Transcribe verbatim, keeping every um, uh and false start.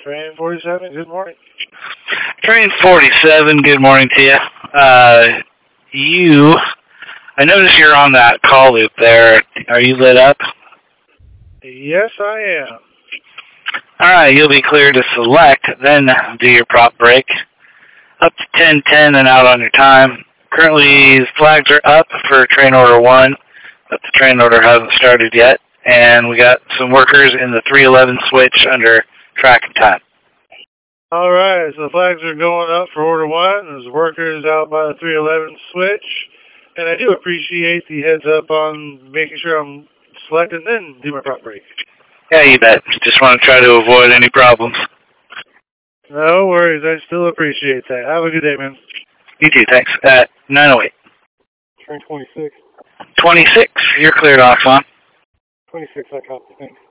Train forty-seven, good morning. Train forty-seven, good morning to you. Uh, you, I notice you're on that call loop there. Are you lit up? Yes, I am. Alright, you'll be clear to select, then do your prop break. Up to ten ten and out on your time. Currently, flags are up for train order one, but the train order hasn't started yet. And we got some workers in the three eleven switch under track and time. All right, so the flags are going up for order one. There's workers out by the three eleven switch. And I do appreciate the heads up on making sure I'm selected, then do my prop break. Yeah, you bet. Just want to try to avoid any problems. No worries, I still appreciate that. Have a good day, man. You too, thanks. At nine oh eight. Train twenty-six. twenty-six, you're cleared off on. twenty-six, I copy, thanks.